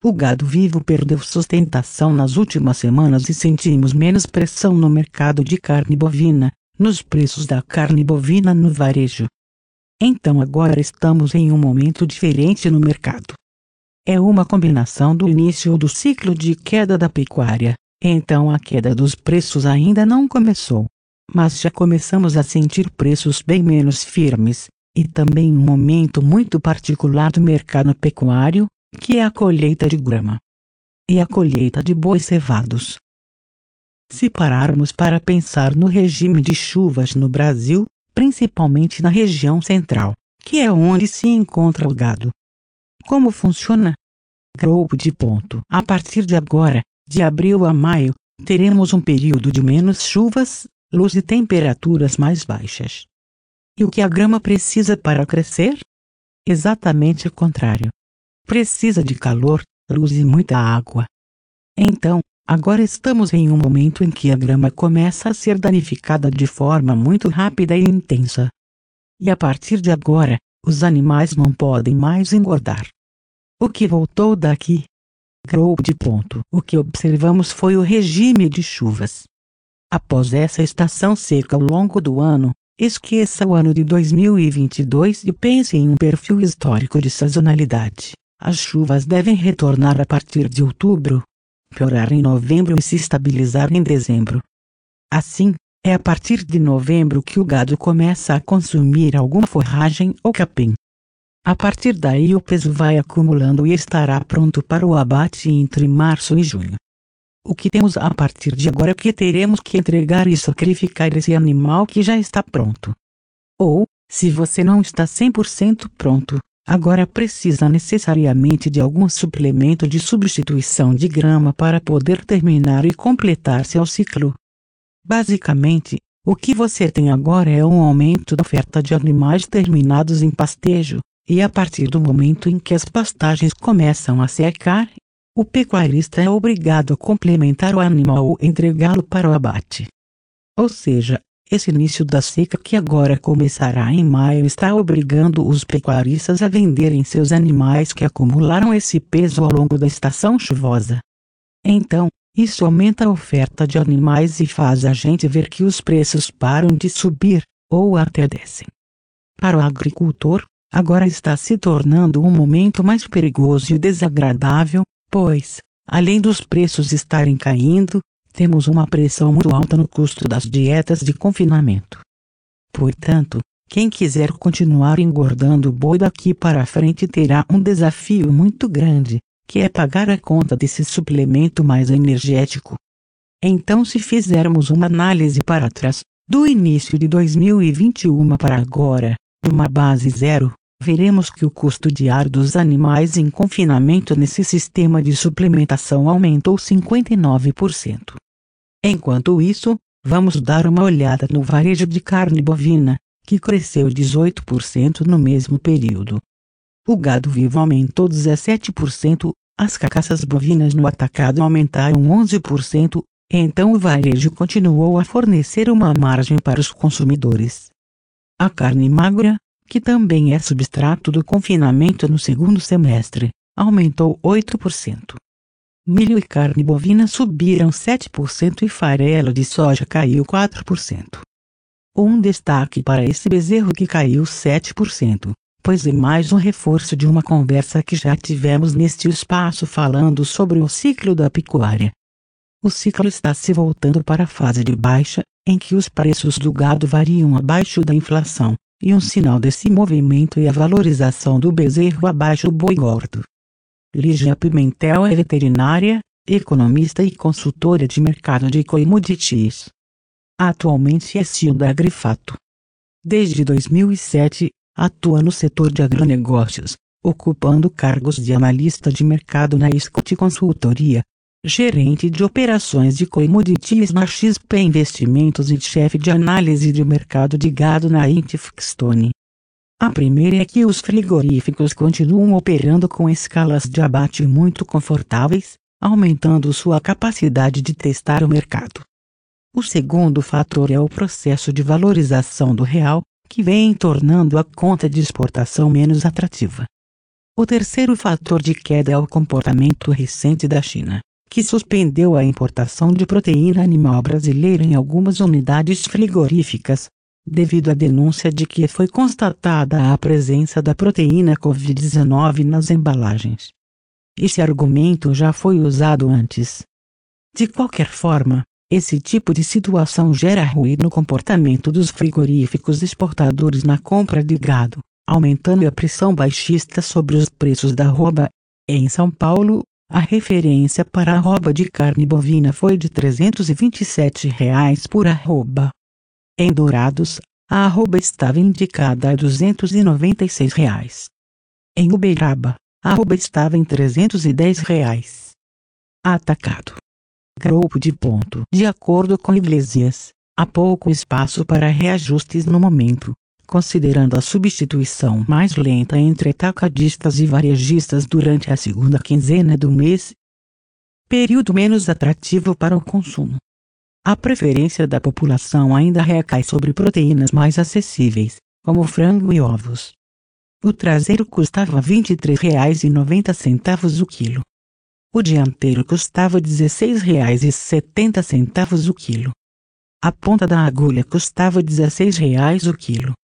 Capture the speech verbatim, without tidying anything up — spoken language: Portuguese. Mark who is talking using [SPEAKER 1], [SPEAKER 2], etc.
[SPEAKER 1] O gado vivo perdeu sustentação nas últimas semanas e sentimos menos pressão no mercado de carne bovina, nos preços da carne bovina no varejo. Então agora estamos em um momento diferente no mercado. É uma combinação do início do ciclo de queda da pecuária, então a queda dos preços ainda não começou. Mas já começamos a sentir preços bem menos firmes, e também um momento muito particular do mercado pecuário, que é a colheita de grama e a colheita de bois cevados. Se pararmos para pensar no regime de chuvas no Brasil, principalmente na região central, que é onde se encontra o gado. Como funciona? Grupo de ponto. A partir de agora, de abril a maio, teremos um período de menos chuvas, luz e temperaturas mais baixas. E o que a grama precisa para crescer? Exatamente o contrário. Precisa de calor, luz e muita água. Então, agora estamos em um momento em que a grama começa a ser danificada de forma muito rápida e intensa. E a partir de agora, os animais não podem mais engordar. O que voltou daqui? Grupo de ponto. O que observamos foi o regime de chuvas. Após essa estação seca ao longo do ano, esqueça o ano de dois mil e vinte e dois e pense em um perfil histórico de sazonalidade. As chuvas devem retornar a partir de outubro, piorar em novembro e se estabilizar em dezembro. Assim, é a partir de novembro que o gado começa a consumir alguma forragem ou capim. A partir daí o peso vai acumulando e estará pronto para o abate entre março e junho. O que temos a partir de agora é que teremos que entregar e sacrificar esse animal que já está pronto. Ou, se você não está cem por cento pronto, agora precisa necessariamente de algum suplemento de substituição de grama para poder terminar e completar seu ciclo. Basicamente, o que você tem agora é um aumento da oferta de animais terminados em pastejo, e a partir do momento em que as pastagens começam a secar, o pecuarista é obrigado a complementar o animal ou entregá-lo para o abate. Ou seja, esse início da seca que agora começará em maio está obrigando os pecuaristas a venderem seus animais que acumularam esse peso ao longo da estação chuvosa. Então, isso aumenta a oferta de animais e faz a gente ver que os preços param de subir, ou até descem. Para o agricultor, agora está se tornando um momento mais perigoso e desagradável, pois, além dos preços estarem caindo, temos uma pressão muito alta no custo das dietas de confinamento. Portanto, quem quiser continuar engordando o boi daqui para frente terá um desafio muito grande, que é pagar a conta desse suplemento mais energético. Então, se fizermos uma análise para trás, do início de dois mil e vinte e um para agora, numa base zero, veremos que o custo diário dos animais em confinamento nesse sistema de suplementação aumentou cinquenta e nove por cento. Enquanto isso, vamos dar uma olhada no varejo de carne bovina, que cresceu dezoito por cento no mesmo período. O gado vivo aumentou dezessete por cento, as carcaças bovinas no atacado aumentaram onze por cento, então o varejo continuou a fornecer uma margem para os consumidores. A carne magra, que também é substrato do confinamento no segundo semestre, aumentou oito por cento. Milho e carne bovina subiram sete por cento e farelo de soja caiu quatro por cento. Um destaque para esse bezerro que caiu sete por cento, pois é mais um reforço de uma conversa que já tivemos neste espaço falando sobre o ciclo da pecuária. O ciclo está se voltando para a fase de baixa, em que os preços do gado variam abaixo da inflação, e um sinal desse movimento é a valorização do bezerro abaixo do boi gordo. Lígia Pimentel é veterinária, economista e consultora de mercado de commodities. Atualmente é C E O da Agrifato. Desde dois mil e sete, atua no setor de agronegócios, ocupando cargos de analista de mercado na Scott Consultoria, gerente de operações de commodities na X P Investimentos e chefe de análise de mercado de gado na Intifxstone. A primeira é que os frigoríficos continuam operando com escalas de abate muito confortáveis, aumentando sua capacidade de testar o mercado. O segundo fator é o processo de valorização do real, que vem tornando a conta de exportação menos atrativa. O terceiro fator de queda é o comportamento recente da China, que suspendeu a importação de proteína animal brasileira em algumas unidades frigoríficas, devido à denúncia de que foi constatada a presença da proteína covid dezenove nas embalagens. Esse argumento já foi usado antes. De qualquer forma, esse tipo de situação gera ruído no comportamento dos frigoríficos exportadores na compra de gado, aumentando a pressão baixista sobre os preços da arroba. Em São Paulo, a referência para a arroba de carne bovina foi de trezentos e vinte e sete reais por arroba. Em Dourados, a arroba estava indicada a duzentos e noventa e seis reais. Em Uberaba, a arroba estava em trezentos e dez reais. Atacado. Grupo de ponto. De acordo com Iglesias, há pouco espaço para reajustes no momento, considerando a substituição mais lenta entre atacadistas e varejistas durante a segunda quinzena do mês. Período menos atrativo para o consumo. A preferência da população ainda recai sobre proteínas mais acessíveis, como frango e ovos. O traseiro custava vinte e três reais e noventa centavos o quilo. O dianteiro custava dezesseis reais e setenta centavos o quilo. A ponta da agulha custava dezesseis reais o quilo.